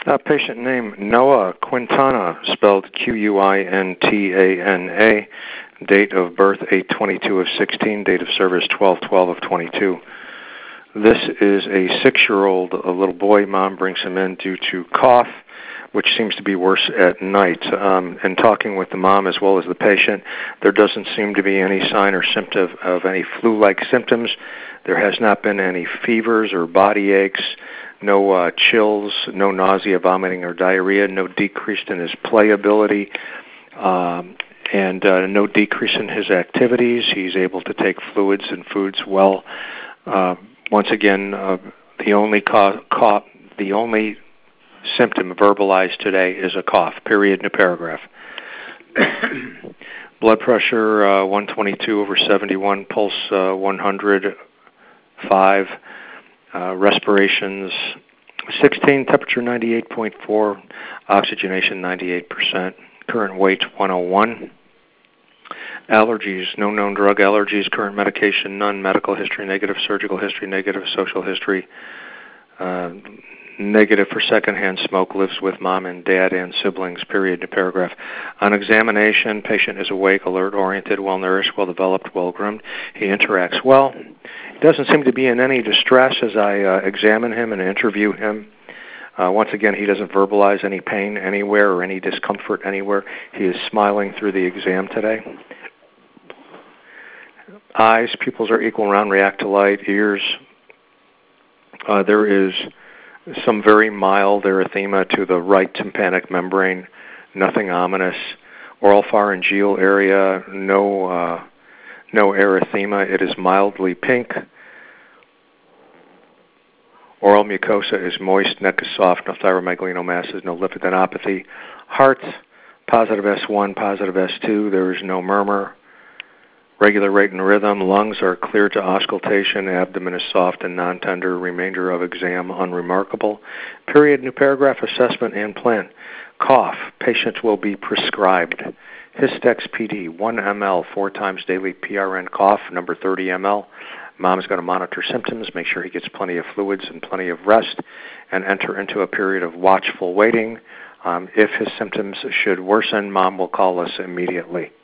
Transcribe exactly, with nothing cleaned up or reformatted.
Uh, patient name, Noah Quintana, spelled Q U I N T A N A. Date of birth, eight twenty-two of sixteen. Date of service, twelve twelve of twenty-two. This is a six-year-old a little boy. Mom brings him in due to cough, which seems to be worse at night. Um, and talking with the mom as well as the patient, there doesn't seem to be any sign or symptom of any flu-like symptoms. There has not been any fevers or body aches, no uh, chills, no nausea, vomiting, or diarrhea, no decrease in his play ability, um, and uh, no decrease in his activities. He's able to take fluids and foods well. Uh, once again, uh, the only co- co- the only symptom verbalized today is a cough, period, new paragraph. Blood pressure uh, one twenty-two over seventy-one, pulse uh, one hundred five, uh, respirations sixteen, temperature ninety-eight point four, oxygenation ninety-eight percent, current weight one oh one. Allergies, no known drug allergies, current medication none, medical history negative, surgical history negative, social history uh, negative for secondhand smoke, lives with mom and dad and siblings, period, new paragraph. On examination, patient is awake, alert, oriented, well-nourished, well-developed, well-groomed. He interacts well. He doesn't seem to be in any distress as I uh, examine him and interview him. Uh, once again, he doesn't verbalize any pain anywhere or any discomfort anywhere. He is smiling through the exam today. Eyes, pupils are equal, round, react to light. Ears, uh, there is some very mild erythema to the right tympanic membrane, nothing ominous. Oral pharyngeal area, no uh, no erythema. It is mildly pink. Oral mucosa is moist, neck is soft, no thyromegalinomasses, no lymphadenopathy. Heart, positive S one, positive S two, there is no murmur. Regular rate and rhythm. Lungs are clear to auscultation. Abdomen is soft and non-tender. Remainder of exam unremarkable. Period. New paragraph. Assessment and plan. Cough. Patient will be prescribed Hystex P D, one milliliters, four times daily. P R N cough, number thirty milliliters. Mom is going to monitor symptoms, make sure he gets plenty of fluids and plenty of rest, and enter into a period of watchful waiting. Um, if his symptoms should worsen, Mom will call us immediately.